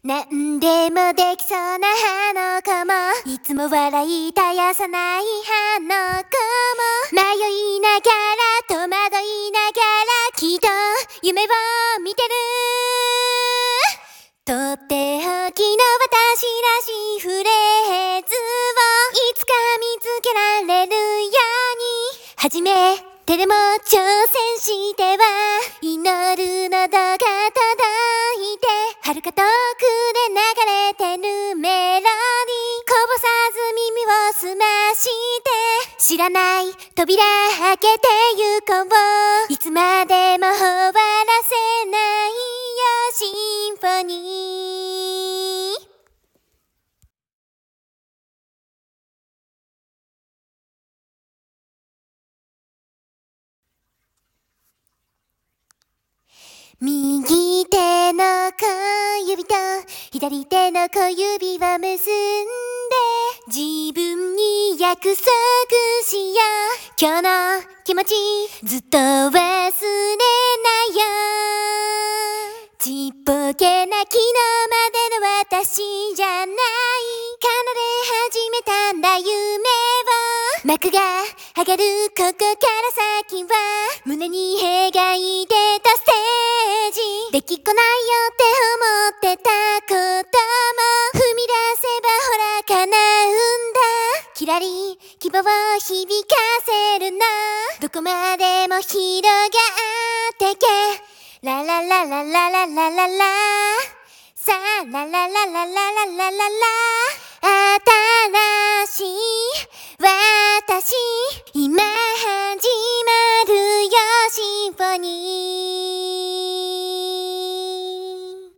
なんでもできそうな花の子も、いつも笑い絶やさない花の子も、迷いながら戸惑いながらきっと夢を見てる。とっておきの私らしいフレーズをいつか見つけられるように、初めてでも挑戦しては祈るのどが届いて、遥か遠くで流れてるメロディーこぼさず耳を澄まして、知らない扉開けてゆこう。いつまでも終わらせないよシンフォニー。右手の小指と左手の小指を結んで、自分に約束しよう。今日の気持ちずっと忘れないよ。ちっぽけな昨日までの私じゃない、奏で始めたんだ夢を。幕が上がるここから先は胸に描いてたステージ。できっこないよって思ってたことも踏み出せばほら叶うんだ。キラリ希望を響かせるの、どこまでも広がってけ。ラララララララララ、さあラララララララララ、新しい私